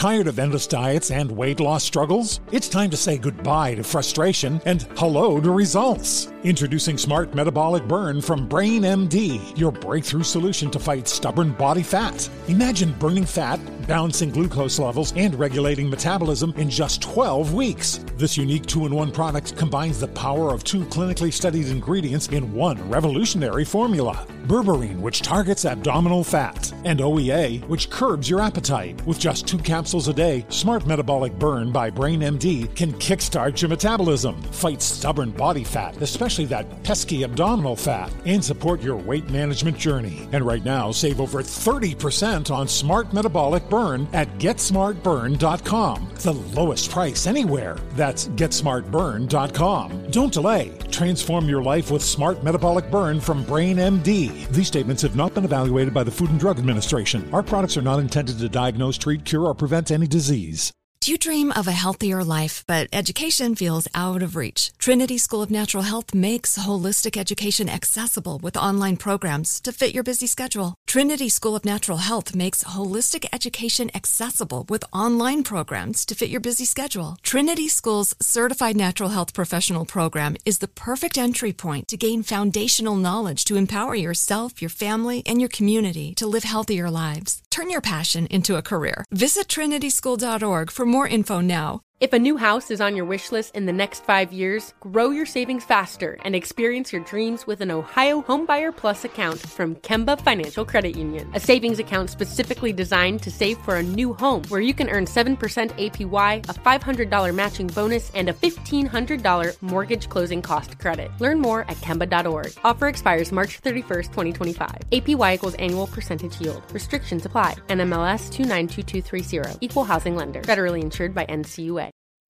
Tired of endless diets and weight loss struggles? It's time to say goodbye to frustration and hello to results. Introducing Smart Metabolic Burn from Brain MD, your breakthrough solution to fight stubborn body fat. Imagine burning fat, balancing glucose levels, and regulating metabolism in just 12 weeks. This unique 2-in-1 product combines the power of 2 clinically studied ingredients in one revolutionary formula. Berberine, which targets abdominal fat, and OEA, which curbs your appetite. With just 2 capsules a day, Smart Metabolic Burn by Brain MD can kickstart your metabolism, fight stubborn body fat, especially that pesky abdominal fat, and support your weight management journey. And right now, save over 30% on Smart Metabolic Burn at GetSmartBurn.com. The lowest price anywhere. That's GetSmartBurn.com. Don't delay. Transform your life with Smart Metabolic Burn from Brain MD. These statements have not been evaluated by the Food and Drug Administration. Our products are not intended to diagnose, treat, cure, or prevent any disease. Do you dream of a healthier life, but education feels out of reach? Trinity School of Natural Health makes holistic education accessible with online programs to fit your busy schedule. Trinity School of Natural Health makes holistic education accessible with online programs to fit your busy schedule. Trinity School's Certified Natural Health Professional Program is the perfect entry point to gain foundational knowledge to empower yourself, your family, and your community to live healthier lives. Turn your passion into a career. Visit trinityschool.org for more info now. If a new house is on your wish list in the next 5 years, grow your savings faster and experience your dreams with an Ohio Homebuyer Plus account from Kemba Financial Credit Union. A savings account specifically designed to save for a new home where you can earn 7% APY, a $500 matching bonus, and a $1,500 mortgage closing cost credit. Learn more at Kemba.org. Offer expires March 31st, 2025. APY equals annual percentage yield. Restrictions apply. NMLS 292230. Equal housing lender. Federally insured by NCUA.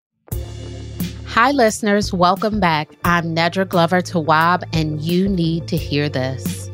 Hi, listeners. Welcome back. I'm Nedra Glover Tawwab, and you need to hear this.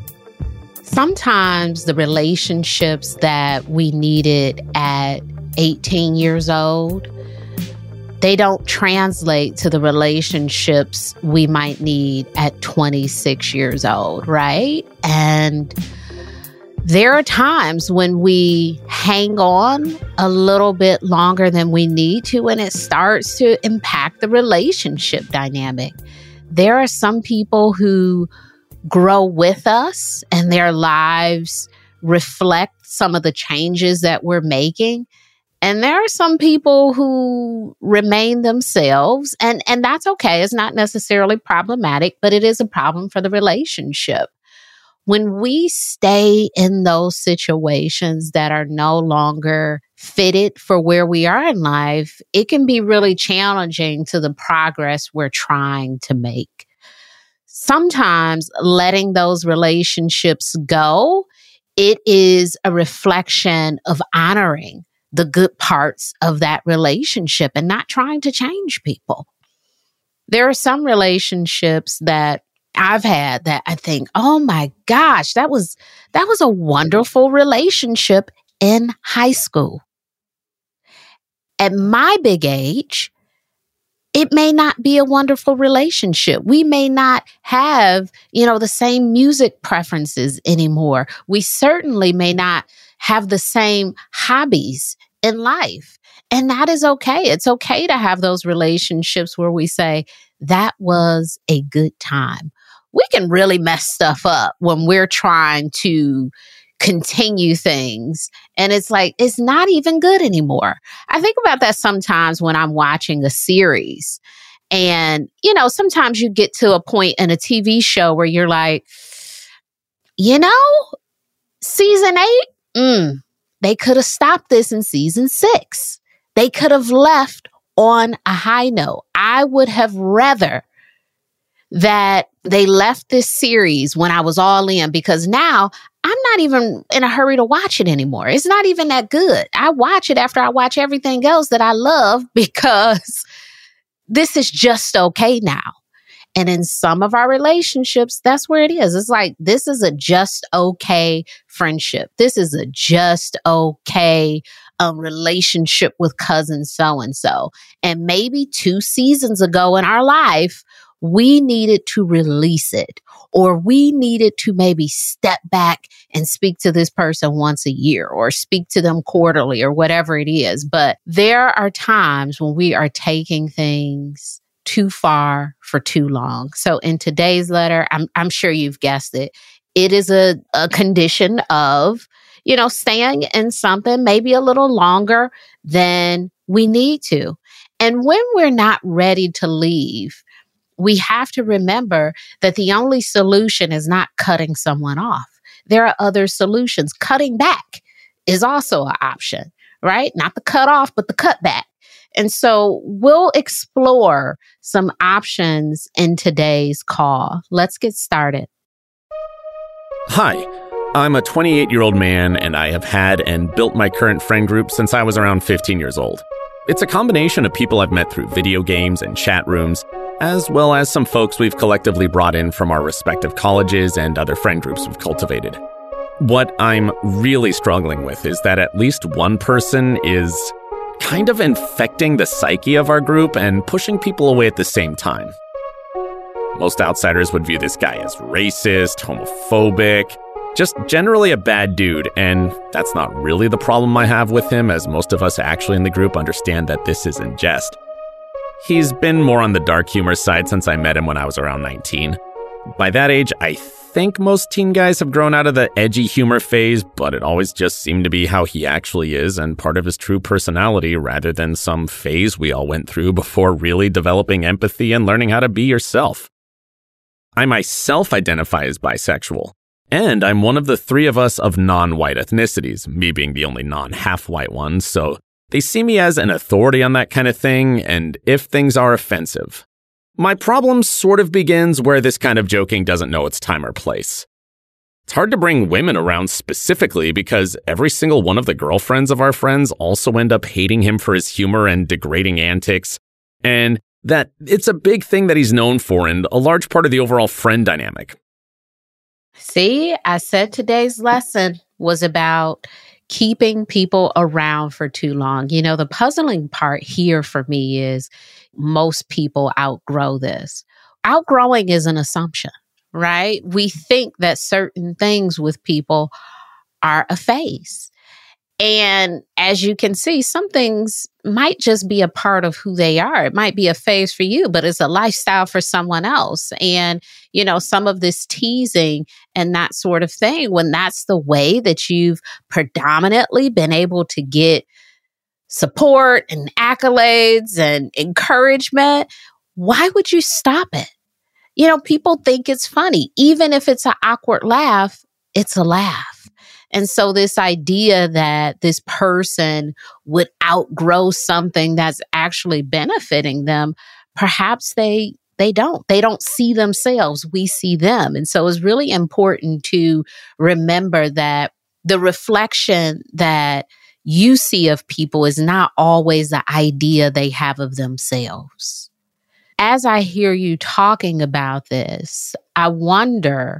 Sometimes the relationships that we needed at 18 years old, they don't translate to the relationships we might need at 26 years old, right? And there are times when we hang on a little bit longer than we need to, and it starts to impact the relationship dynamic. There are some people who grow with us and their lives reflect some of the changes that we're making. And there are some people who remain themselves, and that's okay. It's not necessarily problematic, but it is a problem for the relationship. When we stay in those situations that are no longer fitted for where we are in life, it can be really challenging to the progress we're trying to make. Sometimes letting those relationships go, it is a reflection of honoring the good parts of that relationship and not trying to change people. There are some relationships that I've had that I think, oh my gosh, that was a wonderful relationship in high school. At my big age, it may not be a wonderful relationship. We may not have, the same music preferences anymore. We certainly may not have the same hobbies in life. And that is okay. It's okay to have those relationships where we say, that was a good time. We can really mess stuff up when we're trying to continue things. And it's like, it's not even good anymore. I think about that sometimes when I'm watching a series. And, sometimes you get to a point in a TV show where you're like, season 8, they could have stopped this in season 6. They could have left on a high note. I would have rather that they left this series when I was all in, because now I'm not even in a hurry to watch it anymore. It's not even that good. I watch it after I watch everything else that I love because this is just okay now. And in some of our relationships, that's where it is. It's like, this is a just okay friendship. This is a just okay relationship with cousin so-and-so. And maybe 2 seasons ago in our life, we needed to release it, or we needed to maybe step back and speak to this person once a year or speak to them quarterly or whatever it is. But there are times when we are taking things too far for too long. So in today's letter, I'm sure you've guessed it. It is a condition of, staying in something maybe a little longer than we need to. And when we're not ready to leave, we have to remember that the only solution is not cutting someone off. There are other solutions. Cutting back is also an option, right? Not the cut off, but the cut back. And so we'll explore some options in today's call. Let's get started. Hi, I'm a 28-year-old man, and I have had and built my current friend group since I was around 15 years old. It's a combination of people I've met through video games and chat rooms, as well as some folks we've collectively brought in from our respective colleges and other friend groups we've cultivated. What I'm really struggling with is that at least one person is kind of infecting the psyche of our group and pushing people away at the same time. Most outsiders would view this guy as racist, homophobic, just generally a bad dude, and that's not really the problem I have with him, as most of us actually in the group understand that this is in jest. He's been more on the dark humor side since I met him when I was around 19. By that age, I think most teen guys have grown out of the edgy humor phase, but it always just seemed to be how he actually is and part of his true personality rather than some phase we all went through before really developing empathy and learning how to be yourself. I myself identify as bisexual, and I'm one of the three of us of non-white ethnicities, me being the only non-half-white one, so they see me as an authority on that kind of thing, and if things are offensive. My problem sort of begins where this kind of joking doesn't know its time or place. It's hard to bring women around specifically because every single one of the girlfriends of our friends also end up hating him for his humor and degrading antics, and that it's a big thing that he's known for and a large part of the overall friend dynamic. See, I said today's lesson was about keeping people around for too long. The puzzling part here for me is most people outgrow this. Outgrowing is an assumption, right? We think that certain things with people are a phase. And as you can see, some things might just be a part of who they are. It might be a phase for you, but it's a lifestyle for someone else. And, some of this teasing and that sort of thing, when that's the way that you've predominantly been able to get support and accolades and encouragement, why would you stop it? People think it's funny. Even if it's an awkward laugh, it's a laugh. And so this idea that this person would outgrow something that's actually benefiting them, perhaps they don't. They don't see themselves. We see them. And so it's really important to remember that the reflection that you see of people is not always the idea they have of themselves. As I hear you talking about this, I wonder,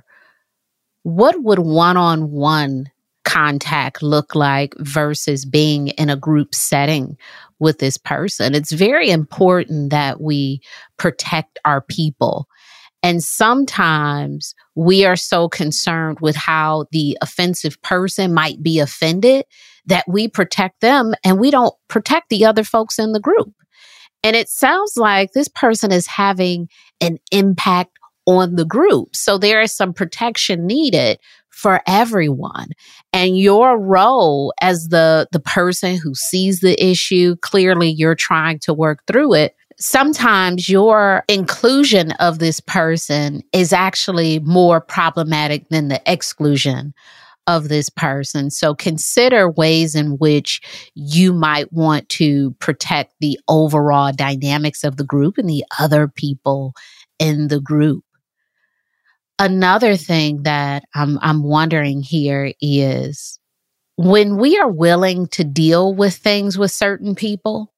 what would one-on-one contact look like versus being in a group setting with this person? It's very important that we protect our people. And sometimes we are so concerned with how the offensive person might be offended that we protect them and we don't protect the other folks in the group. And it sounds like this person is having an impact on the group. So there is some protection needed for everyone. And your role as the person who sees the issue, clearly you're trying to work through it. Sometimes your inclusion of this person is actually more problematic than the exclusion of this person. So consider ways in which you might want to protect the overall dynamics of the group and the other people in the group. Another thing that I'm wondering here is when we are willing to deal with things with certain people,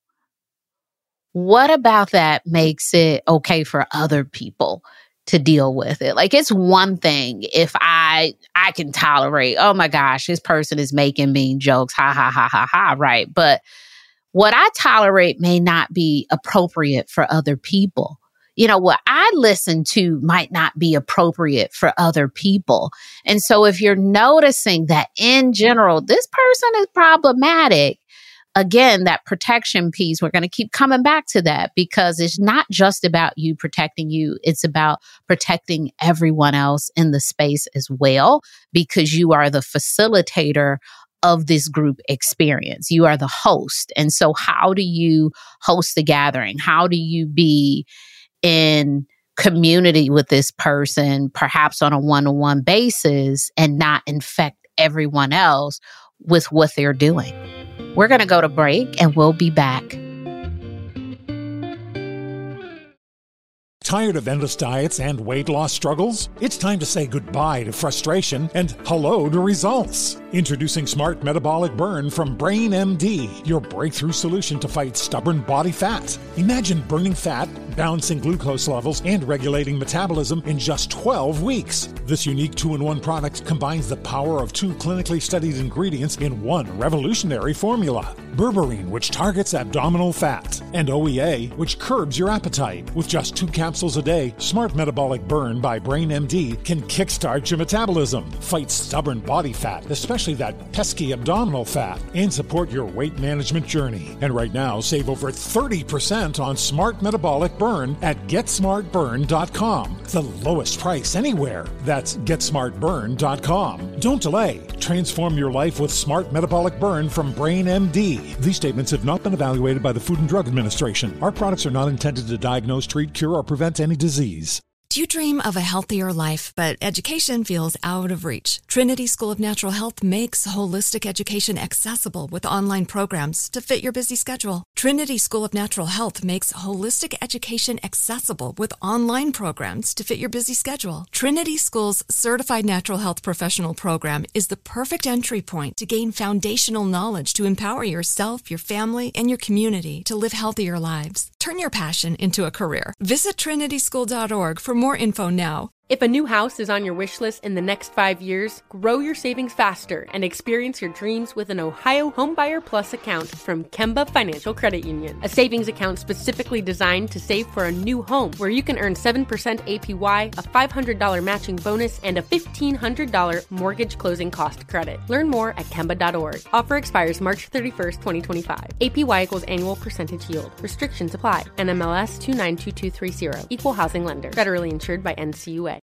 what about that makes it okay for other people to deal with it? Like, it's one thing if I can tolerate, oh my gosh, this person is making mean jokes, ha, ha, ha, ha, ha, right? But what I tolerate may not be appropriate for other people. what I listen to might not be appropriate for other people. And so if you're noticing that in general, this person is problematic, again, that protection piece, we're going to keep coming back to that because it's not just about you protecting you. It's about protecting everyone else in the space as well, because you are the facilitator of this group experience. You are the host. And so how do you host the gathering? How do you be in community with this person, perhaps on a one-on-one basis, and not infect everyone else with what they're doing? We're going to go to break and we'll be back. Tired of endless diets and weight loss struggles? It's time to say goodbye to frustration and hello to results. Introducing Smart Metabolic Burn from Brain MD, your breakthrough solution to fight stubborn body fat. Imagine burning fat, balancing glucose levels, and regulating metabolism in just 12 weeks. This unique 2-in-1 product combines the power of 2 clinically studied ingredients in one revolutionary formula. Berberine, which targets abdominal fat, and OEA, which curbs your appetite. With just 2 capsules a day, Smart Metabolic Burn by Brain MD can kickstart your metabolism, fight stubborn body fat, especially that pesky abdominal fat, and support your weight management journey. And right now, save over 30% on Smart Metabolic Burn at GetSmartBurn.com. The lowest price anywhere. That's GetSmartBurn.com. Don't delay. Transform your life with Smart Metabolic Burn from Brain MD. These statements have not been evaluated by the Food and Drug Administration. Our products are not intended to diagnose, treat, cure, or prevent any disease. Do you dream of a healthier life, but education feels out of reach? Trinity School of Natural Health makes holistic education accessible with online programs to fit your busy schedule. Trinity School of Natural Health makes holistic education accessible with online programs to fit your busy schedule. Trinity School's Certified Natural Health Professional Program is the perfect entry point to gain foundational knowledge to empower yourself, your family, and your community to live healthier lives. Turn your passion into a career. Visit trinityschool.org for more info now. If a new house is on your wish list in the next 5 years, grow your savings faster and experience your dreams with an Ohio Homebuyer Plus account from Kemba Financial Credit Union. A savings account specifically designed to save for a new home where you can earn 7% APY, a $500 matching bonus, and a $1,500 mortgage closing cost credit. Learn more at Kemba.org. Offer expires March 31st, 2025. APY equals annual percentage yield. Restrictions apply. NMLS 292230. Equal housing lender. Federally insured by NCUA.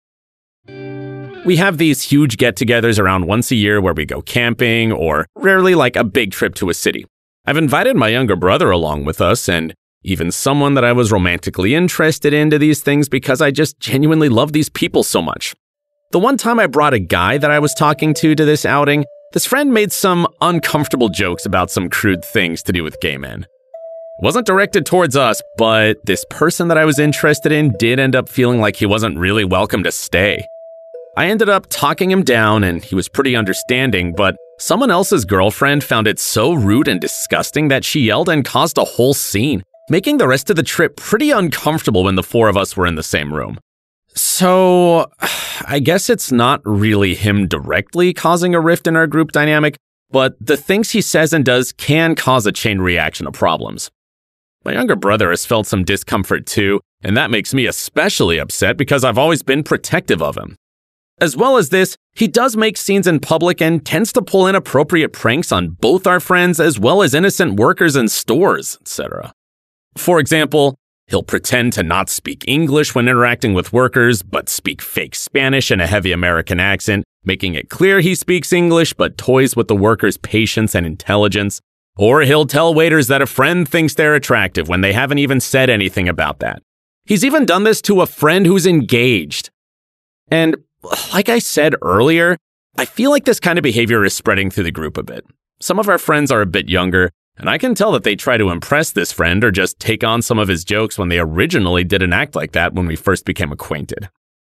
We have these huge get-togethers around once a year where we go camping, or rarely like a big trip to a city. I've invited my younger brother along with us, and even someone that I was romantically interested in to these things because I just genuinely love these people so much. The one time I brought a guy that I was talking to this outing, this friend made some uncomfortable jokes about some crude things to do with gay men. It wasn't directed towards us, but this person that I was interested in did end up feeling like he wasn't really welcome to stay. I ended up talking him down, and he was pretty understanding, but someone else's girlfriend found it so rude and disgusting that she yelled and caused a whole scene, making the rest of the trip pretty uncomfortable when the 4 of us were in the same room. So, I guess it's not really him directly causing a rift in our group dynamic, but the things he says and does can cause a chain reaction of problems. My younger brother has felt some discomfort too, and that makes me especially upset because I've always been protective of him. As well as this, he does make scenes in public and tends to pull inappropriate pranks on both our friends as well as innocent workers in stores, etc. For example, he'll pretend to not speak English when interacting with workers, but speak fake Spanish in a heavy American accent, making it clear he speaks English but toys with the workers' patience and intelligence. Or he'll tell waiters that a friend thinks they're attractive when they haven't even said anything about that. He's even done this to a friend who's engaged. And like I said earlier, I feel like this kind of behavior is spreading through the group a bit. Some of our friends are a bit younger, and I can tell that they try to impress this friend or just take on some of his jokes when they originally didn't act like that when we first became acquainted.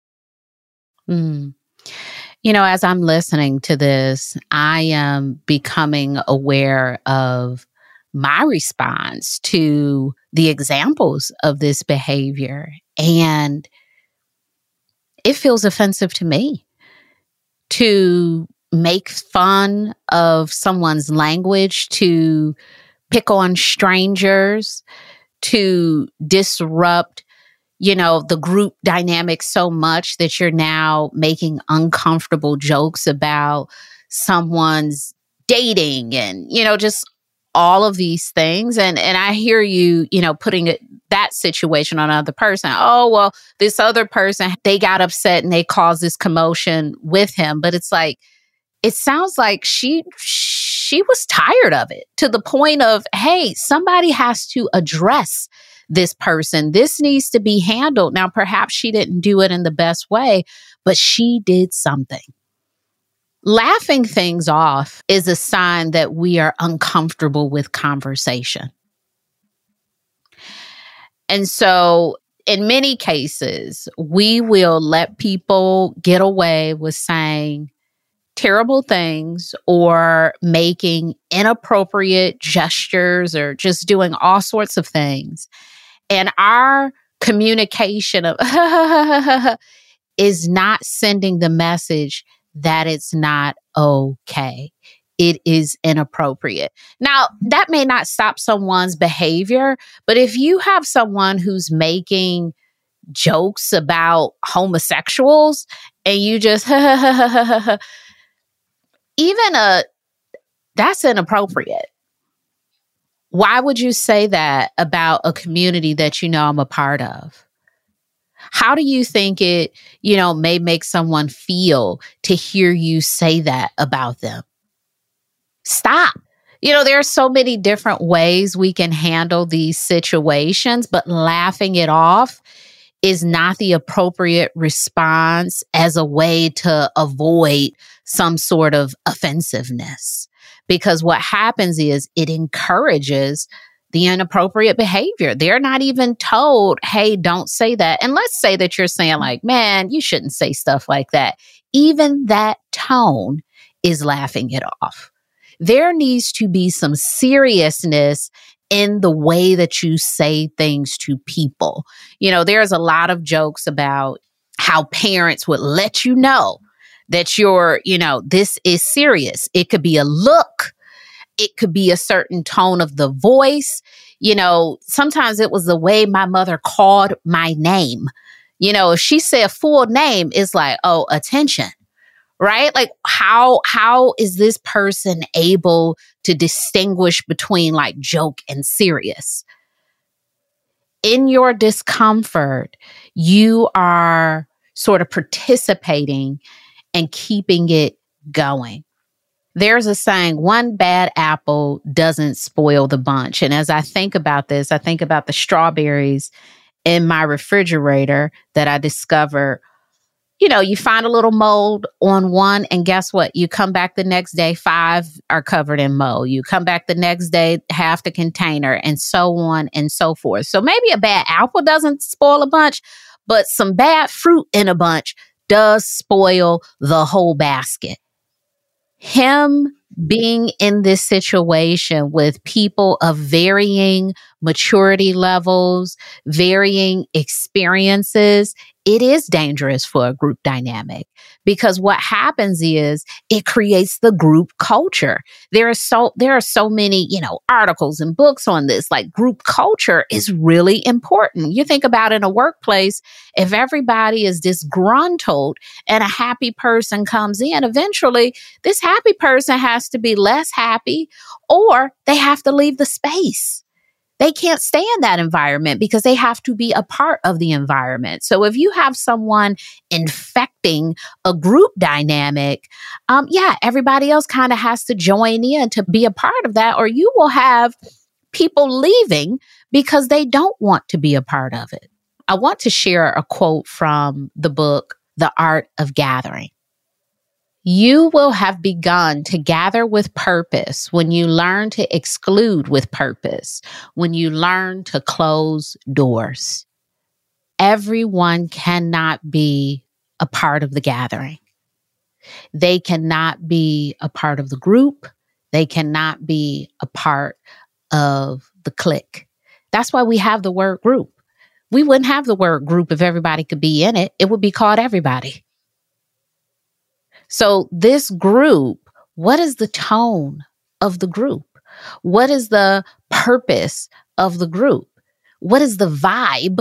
As I'm listening to this, I am becoming aware of my response to the examples of this behavior. And it feels offensive to me to make fun of someone's language, to pick on strangers, to disrupt, the group dynamic so much that you're now making uncomfortable jokes about someone's dating and, just all of these things. And I hear you, putting that situation on another person. Oh, well, this other person, they got upset and they caused this commotion with him. But it's like, it sounds like she was tired of it to the point of, hey, somebody has to address this person. This needs to be handled. Now, perhaps she didn't do it in the best way, but she did something. Laughing things off is a sign that we are uncomfortable with conversation. And so in many cases, we will let people get away with saying terrible things or making inappropriate gestures or just doing all sorts of things. And our communication of is not sending the message that it's not okay. It is inappropriate. Now, that may not stop someone's behavior, but if you have someone who's making jokes about homosexuals and you just, that's inappropriate. Why would you say that about a community that I'm a part of? How do you think it, may make someone feel to hear you say that about them? Stop. There are so many different ways we can handle these situations, but laughing it off is not the appropriate response as a way to avoid some sort of offensiveness. Because what happens is it encourages the inappropriate behavior. They're not even told, hey, don't say that. And let's say that you're saying like, man, you shouldn't say stuff like that. Even that tone is laughing it off. There needs to be some seriousness in the way that you say things to people. There's a lot of jokes about how parents would let you know that you're, this is serious. It could be a look. It could be a certain tone of the voice. Sometimes it was the way my mother called my name. If she said full name, it's like, oh, attention, right? Like how is this person able to distinguish between like joke and serious? In your discomfort, you are sort of participating and keeping it going. There's a saying, one bad apple doesn't spoil the bunch. And as I think about this, I think about the strawberries in my refrigerator that I discovered. You find a little mold on one, and guess what? You come back the next day, 5 are covered in mold. You come back the next day, half the container, and so on and so forth. So maybe a bad apple doesn't spoil a bunch, but some bad fruit in a bunch does spoil the whole basket. Him being in this situation with people of varying maturity levels, varying experiences, it is dangerous for a group dynamic because what happens is it creates the group culture. There are so many, articles and books on this. Like group culture is really important. You think about in a workplace, if everybody is disgruntled and a happy person comes in, eventually this happy person has to be less happy or they have to leave the space. They can't stay in that environment because they have to be a part of the environment. So if you have someone infecting a group dynamic, everybody else kind of has to join in to be a part of that, or you will have people leaving because they don't want to be a part of it. I want to share a quote from the book, The Art of Gathering. You will have begun to gather with purpose when you learn to exclude with purpose, when you learn to close doors. Everyone cannot be a part of the gathering. They cannot be a part of the group. They cannot be a part of the clique. That's why we have the word group. We wouldn't have the word group if everybody could be in it. It would be called everybody. So this group, what is the tone of the group? What is the purpose of the group? What is the vibe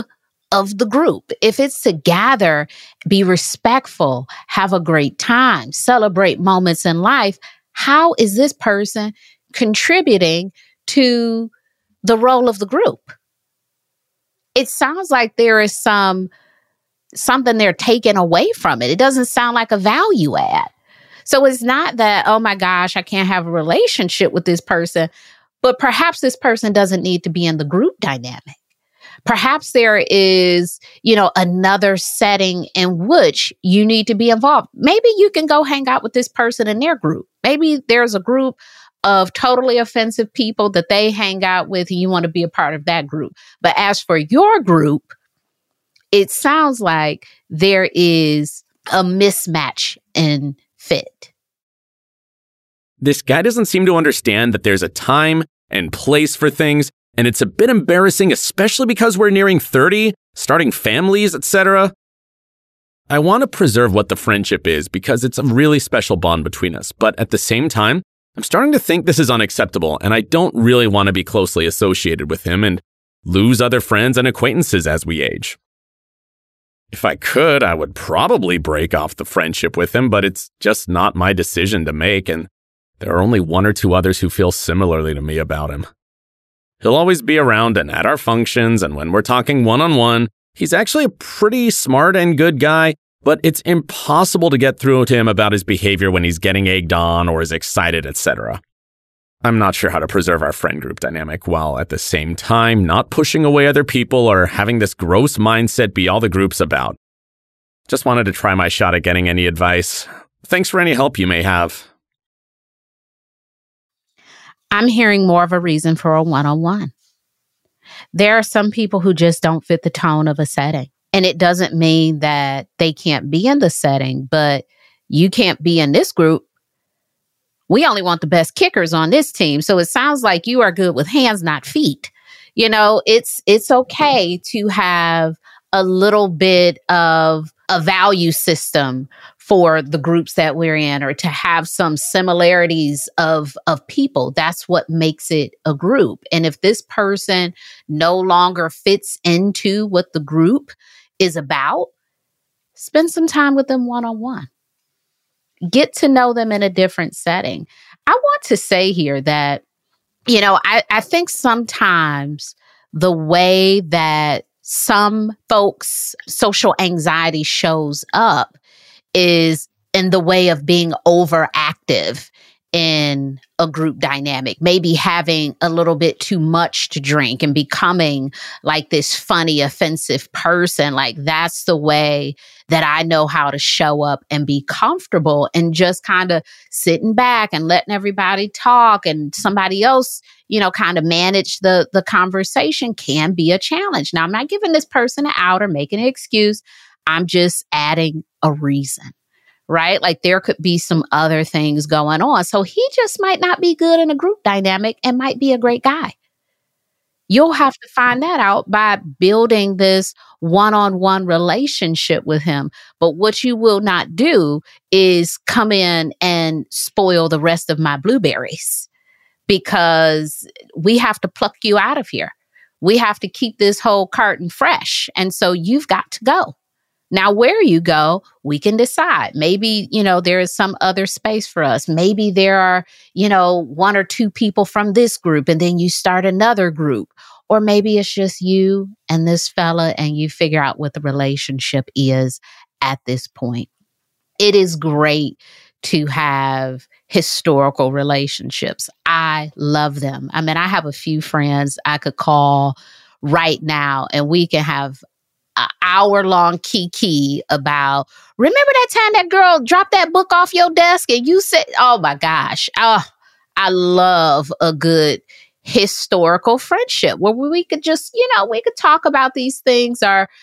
of the group. If it's to gather, be respectful, have a great time, celebrate moments in life, how is this person contributing to the role of the group? It sounds like there is something they're taking away from it. It doesn't sound like a value add. So it's not that, oh my gosh, I can't have a relationship with this person, but perhaps this person doesn't need to be in the group dynamic. Perhaps there is, another setting in which you need to be involved. Maybe you can go hang out with this person in their group. Maybe there's a group of totally offensive people that they hang out with and you want to be a part of that group. But as for your group, it sounds like there is a mismatch in fit. This guy doesn't seem to understand that there's a time and place for things, and it's a bit embarrassing, especially because we're nearing 30, starting families, etc. I want to preserve what the friendship is because it's a really special bond between us, but at the same time, I'm starting to think this is unacceptable, and I don't really want to be closely associated with him and lose other friends and acquaintances as we age. If I could, I would probably break off the friendship with him, but it's just not my decision to make, and there are only one or two others who feel similarly to me about him. He'll always be around and at our functions, and when we're talking one-on-one, he's actually a pretty smart and good guy, but it's impossible to get through to him about his behavior when he's getting egged on or is excited, etc. I'm not sure how to preserve our friend group dynamic while at the same time not pushing away other people or having this gross mindset be all the group's about. Just wanted to try my shot at getting any advice. Thanks for any help you may have. I'm hearing more of a reason for a one-on-one. There are some people who just don't fit the tone of a setting. And it doesn't mean that they can't be in the setting, but you can't be in this group. We only want the best kickers on this team. So it sounds like you are good with hands, not feet. It's okay to have a little bit of a value system for the groups that we're in, or to have some similarities of people. That's what makes it a group. And if this person no longer fits into what the group is about, spend some time with them one-on-one. Get to know them in a different setting. I want to say here that, I think sometimes the way that some folks' social anxiety shows up is in the way of being overactive in a group dynamic, maybe having a little bit too much to drink and becoming like this funny, offensive person. Like, that's the way that I know how to show up and be comfortable, and just kind of sitting back and letting everybody talk and somebody else, kind of manage the conversation can be a challenge. Now, I'm not giving this person an out or making an excuse. I'm just adding a reason. Right? Like, there could be some other things going on. So he just might not be good in a group dynamic and might be a great guy. You'll have to find that out by building this one-on-one relationship with him. But what you will not do is come in and spoil the rest of my blueberries, because we have to pluck you out of here. We have to keep this whole carton fresh. And so you've got to go. Now, where you go, we can decide. Maybe, there is some other space for us. Maybe there are, one or two people from this group, and then you start another group. Or maybe it's just you and this fella, and you figure out what the relationship is at this point. It is great to have historical relationships. I love them. I mean, I have a few friends I could call right now, and we can have an hour-long kiki about, remember that time that girl dropped that book off your desk and you said, oh my gosh, I love a good historical friendship where we could just, we could talk about these things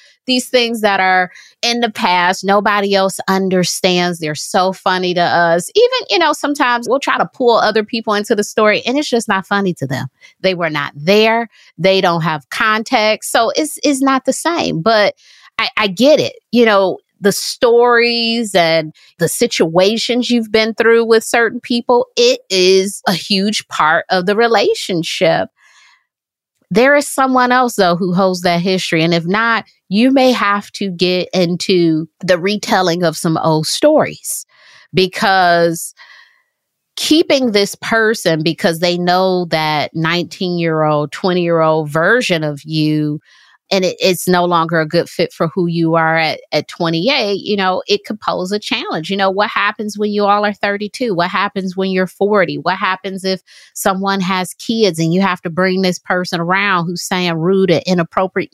that are in the past. Nobody else understands. They're so funny to us. Even, sometimes we'll try to pull other people into the story and it's just not funny to them. They were not there. They don't have context. So it's not the same, but I get it. The stories and the situations you've been through with certain people, it is a huge part of the relationship. There is someone else, though, who holds that history. And if not, you may have to get into the retelling of some old stories, because keeping this person because they know that 19-year-old, 20-year-old version of you, and it's no longer a good fit for who you are at 28, it could pose a challenge. What happens when you all are 32? What happens when you're 40? What happens if someone has kids and you have to bring this person around who's saying rude and inappropriate?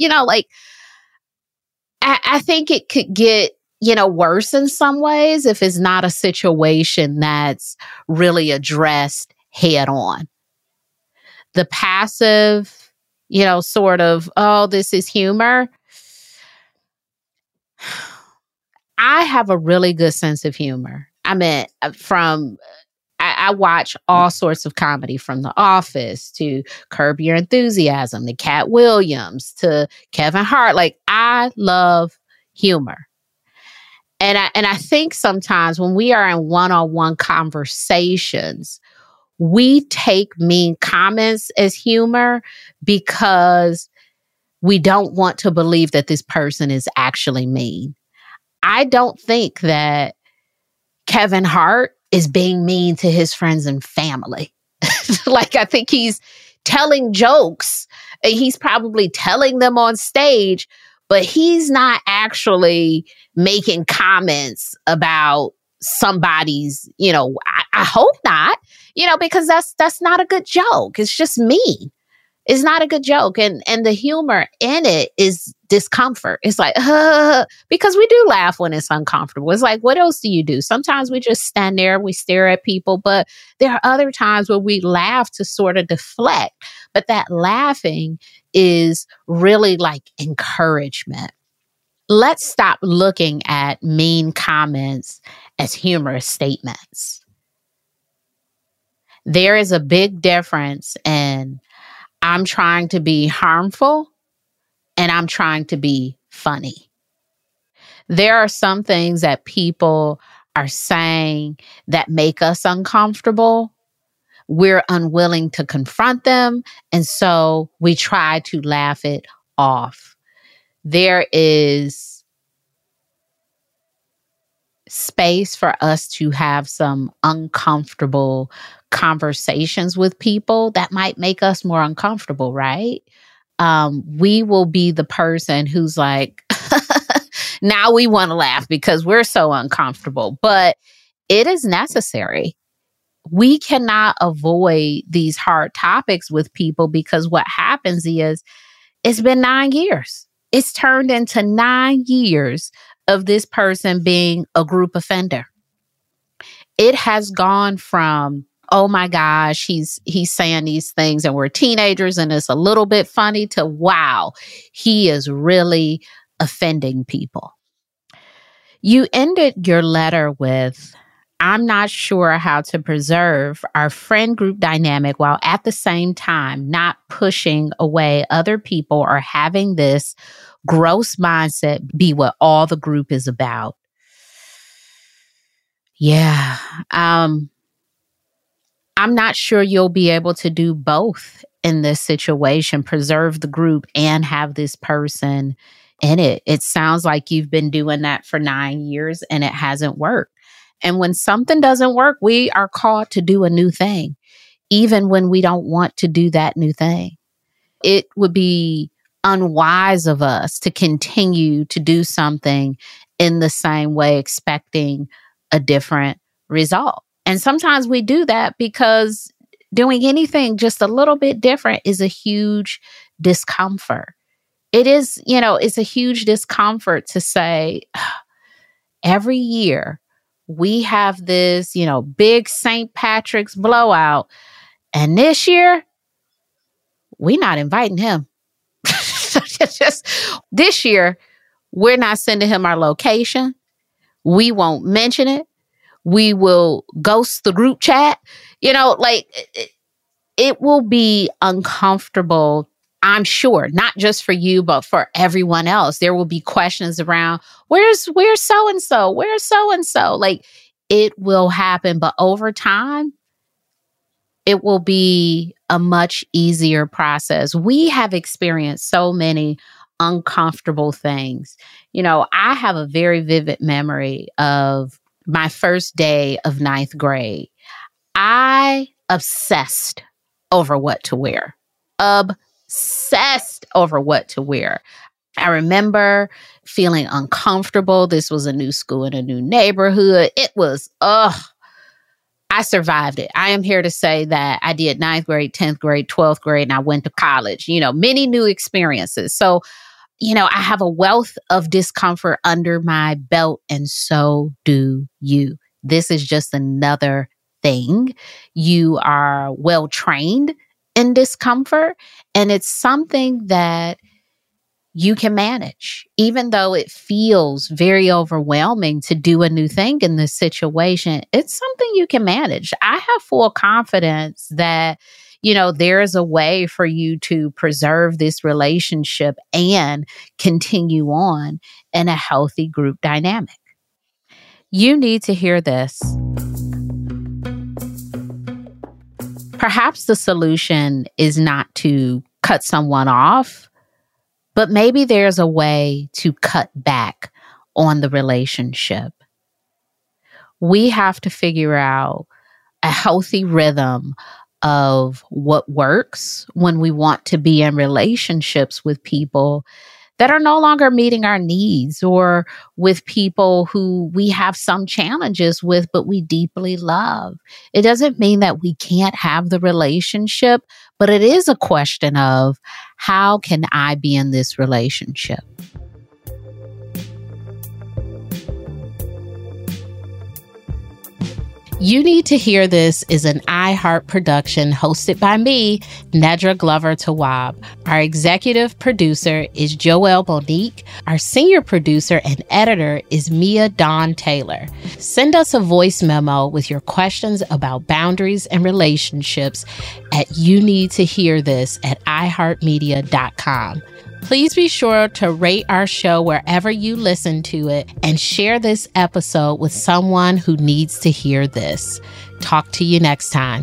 I think it could get worse in some ways if it's not a situation that's really addressed head on. The passive, sort of, oh, this is humor. I have a really good sense of humor. I mean, I watch all sorts of comedy, from The Office to Curb Your Enthusiasm to Cat Williams to Kevin Hart. Like, I love humor. And I think sometimes when we are in one-on-one conversations, we take mean comments as humor because we don't want to believe that this person is actually mean. I don't think that Kevin Hart is being mean to his friends and family. Like, I think he's telling jokes. He's probably telling them on stage, but he's not actually making comments about somebody's, I hope not, because that's not a good joke. It's just mean. It's not a good joke. And the humor in it is discomfort. It's like, because we do laugh when it's uncomfortable. It's like, what else do you do? Sometimes we just stand there, we stare at people, but there are other times where we laugh to sort of deflect. But that laughing is really like encouragement. Let's stop looking at mean comments as humorous statements. There is a big difference in I'm trying to be harmful and I'm trying to be funny. There are some things that people are saying that make us uncomfortable. We're unwilling to confront them, and so we try to laugh it off. There is space for us to have some uncomfortable conversations with people that might make us more uncomfortable, right? We will be the person who's like, now we want to laugh because we're so uncomfortable, but it is necessary. We cannot avoid these hard topics with people because what happens is it's been 9 years. It's turned into 9 years of this person being a group offender. It has gone from, oh my gosh, he's saying these things and we're teenagers and it's a little bit funny, to wow, he is really offending people. You ended your letter with, I'm not sure how to preserve our friend group dynamic while at the same time not pushing away other people or having this gross mindset be what all the group is about. Yeah. I'm not sure you'll be able to do both in this situation, preserve the group and have this person in it. It sounds like you've been doing that for 9 years and it hasn't worked. And when something doesn't work, we are called to do a new thing, even when we don't want to do that new thing. It would be unwise of us to continue to do something in the same way, expecting a different result. And sometimes we do that because doing anything just a little bit different is a huge discomfort. It is, it's a huge discomfort to say, every year we have this, big St. Patrick's blowout. And this year, we're not inviting him. Just this year, we're not sending him our location. We won't mention it. We will ghost the group chat. It will be uncomfortable, I'm sure, not just for you, but for everyone else. There will be questions around, where's so-and-so? Where's so-and-so? Like, it will happen. But over time, it will be a much easier process. We have experienced so many uncomfortable things. You know, I have a very vivid memory of my first day of ninth grade. I obsessed over what to wear. Obsessed over what to wear. I remember feeling uncomfortable. This was a new school in a new neighborhood. It was, I survived it. I am here to say that I did ninth grade, 10th grade, 12th grade, and I went to college, many new experiences. So, I have a wealth of discomfort under my belt, and so do you. This is just another thing. You are well trained in discomfort, and it's something that you can manage, even though it feels very overwhelming to do a new thing in this situation. It's something you can manage. I have full confidence that, there is a way for you to preserve this relationship and continue on in a healthy group dynamic. You need to hear this. Perhaps the solution is not to cut someone off, but maybe there's a way to cut back on the relationship. We have to figure out a healthy rhythm of what works when we want to be in relationships with people that are no longer meeting our needs, or with people who we have some challenges with, but we deeply love. It doesn't mean that we can't have the relationship, but it is a question of, how can I be in this relationship? You Need to Hear This is an iHeart production hosted by me, Nedra Glover Tawwab. Our executive producer is Joelle Monique. Our senior producer and editor is Mia Dawn Taylor. Send us a voice memo with your questions about boundaries and relationships at youneedtohearthis@iheartmedia.com. Please be sure to rate our show wherever you listen to it and share this episode with someone who needs to hear this. Talk to you next time.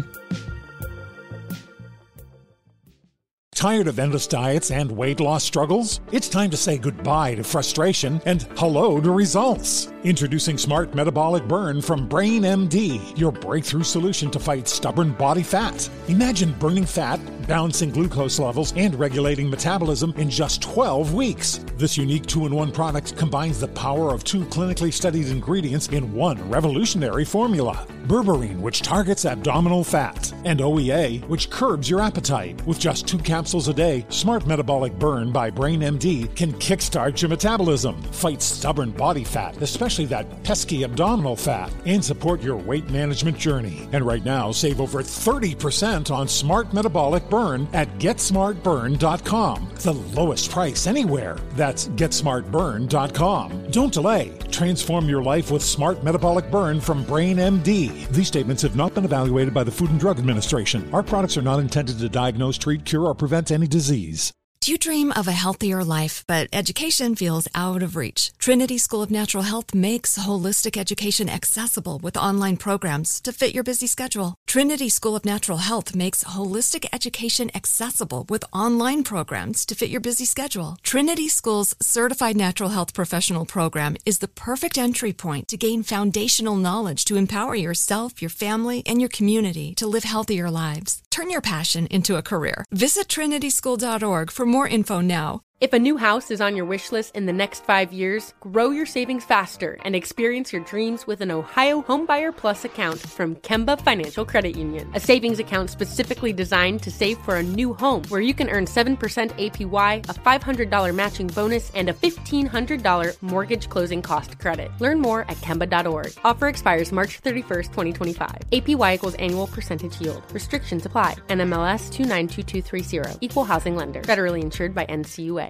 Tired of endless diets and weight loss struggles? It's time to say goodbye to frustration and hello to results. Introducing Smart Metabolic Burn from Brain MD, your breakthrough solution to fight stubborn body fat. Imagine burning fat, balancing glucose levels, and regulating metabolism in just 12 weeks. This unique 2-in-1 product combines the power of 2 clinically studied ingredients in one revolutionary formula. Berberine, which targets abdominal fat, and OEA, which curbs your appetite. With just 2 capsules a day, Smart Metabolic Burn by Brain MD can kickstart your metabolism, fight stubborn body fat, especially that pesky abdominal fat, and support your weight management journey. And right now, save over 30% on Smart Metabolic Burn at GetSmartBurn.com. The lowest price anywhere. That's GetSmartBurn.com. Don't delay. Transform your life with Smart Metabolic Burn from Brain MD. These statements have not been evaluated by the Food and Drug Administration. Our products are not intended to diagnose, treat, cure, or prevent any disease. Do you dream of a healthier life, but education feels out of reach? Trinity School of Natural Health makes holistic education accessible with online programs to fit your busy schedule. Trinity School of Natural Health makes holistic education accessible with online programs to fit your busy schedule. Trinity School's Certified Natural Health Professional Program is the perfect entry point to gain foundational knowledge to empower yourself, your family, and your community to live healthier lives. Turn your passion into a career. Visit trinityschool.org for more info now. If a new house is on your wish list in the next 5 years, grow your savings faster and experience your dreams with an Ohio Homebuyer Plus account from Kemba Financial Credit Union. A savings account specifically designed to save for a new home, where you can earn 7% APY, a $500 matching bonus, and a $1,500 mortgage closing cost credit. Learn more at Kemba.org. Offer expires March 31st, 2025. APY equals annual percentage yield. Restrictions apply. NMLS 292230. Equal housing lender. Federally insured by NCUA.